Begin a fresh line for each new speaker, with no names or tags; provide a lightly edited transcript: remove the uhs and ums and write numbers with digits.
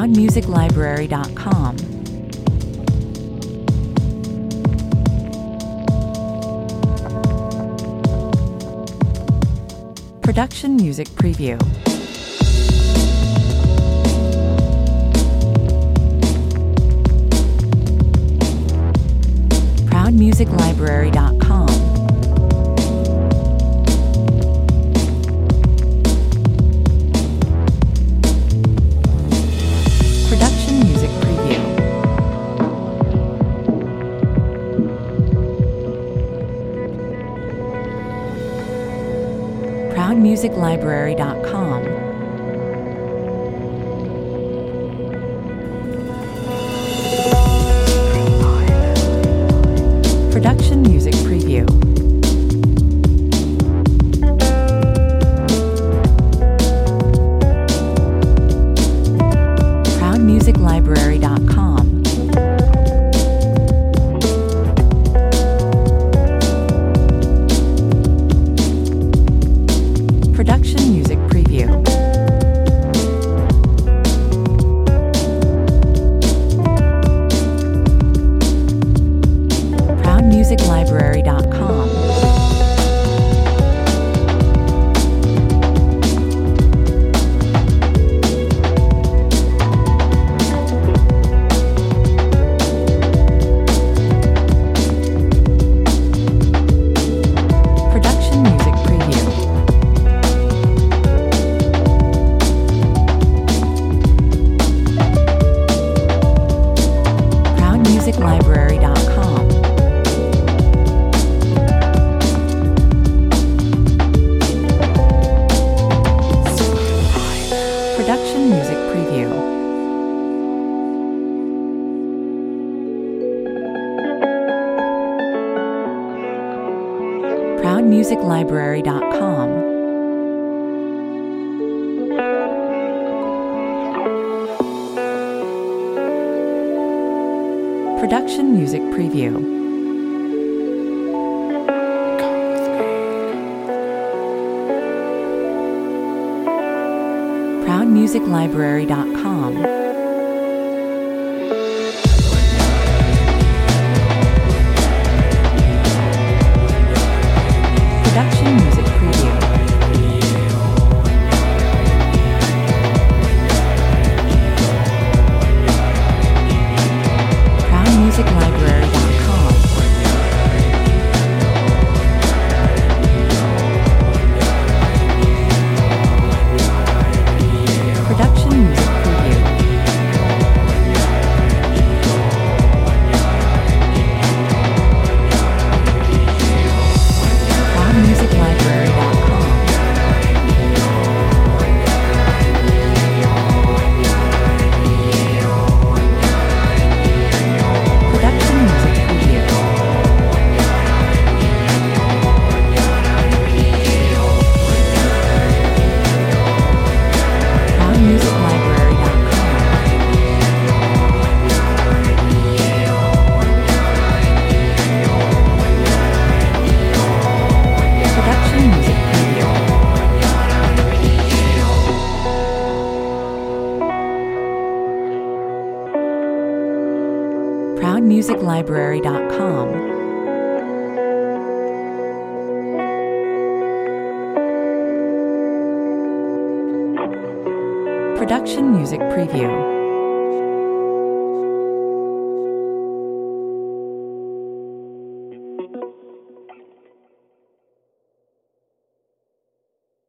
ProudMusicLibrary.com. Production Music Preview. ProudMusicLibrary.com. Production Music Preview. ProudMusicLibrary.com. Production Music Preview. ProudMusicLibrary.com. Production Music Preview. ProudMusicLibrary.com. Production Music Preview. ProudMusicLibrary.com. Production Music Preview. ProudMusicLibrary.com. Production Music Preview. ProudMusicLibrary.com. Production Music Preview. ProudMusicLibrary.com. Production Music Preview. ProudMusicLibrary.com. Production Music Preview. ProudMusicLibrary.com. Production Music Preview.